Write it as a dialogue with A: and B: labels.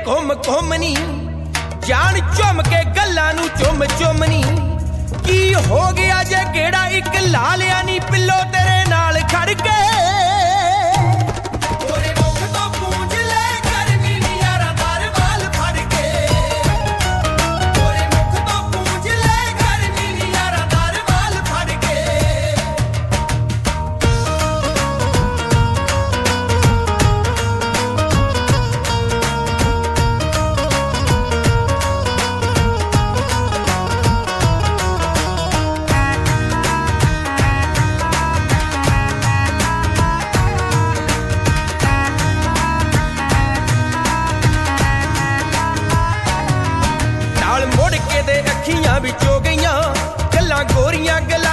A: ਘੁੰਮ ਘੁੰਮ ਨੀ ਜਾਣ ਝੁੰਮ ਕੇ ਗੱਲਾਂ ਨੂੰ ਚੁੰਮ ਚੁੰਮ ਨੀ ਕੀ ਹੋ ਗਿਆ ਜੇ ਕਿਹੜਾ ਇੱਕ ਲਾ ਲਿਆ ਨੀ ਪਿੱਲੋ ਤੇਰੇ ਨਾਲ ਖੜ ਕੇ ਮੁੜ ਕੇ ਦੇ ਅੱਖੀਆਂ ਵਿੱਚੋਂ ਗਈਆਂ ਗੱਲਾਂ ਗੋਰੀਆਂ